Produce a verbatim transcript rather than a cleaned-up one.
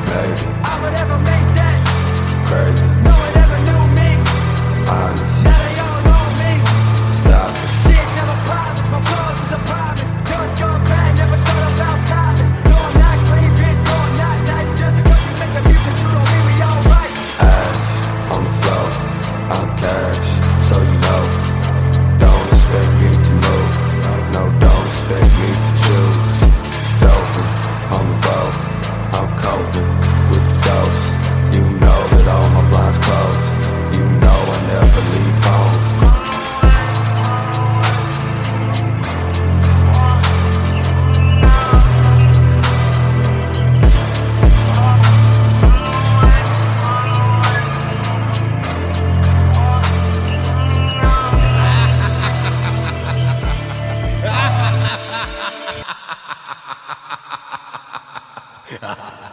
Maybe I would ever make that. crazy, No one ever knew me. honest. Now they all know me. Stop it. Shit never promised, my flaws is a promise. Just gone bad, never thought about college. No, I'm not clean, bitch, no, I'm not nice. Just because you make the music, you don't mean we all right. Ash on the floor, I'm cash, so you know. Don't expect me to move, no, don't expect me to choose. Doping on the boat, I'm coping with the dose. You know that all my blinds closed. You know I never leave home. Ha ha ha.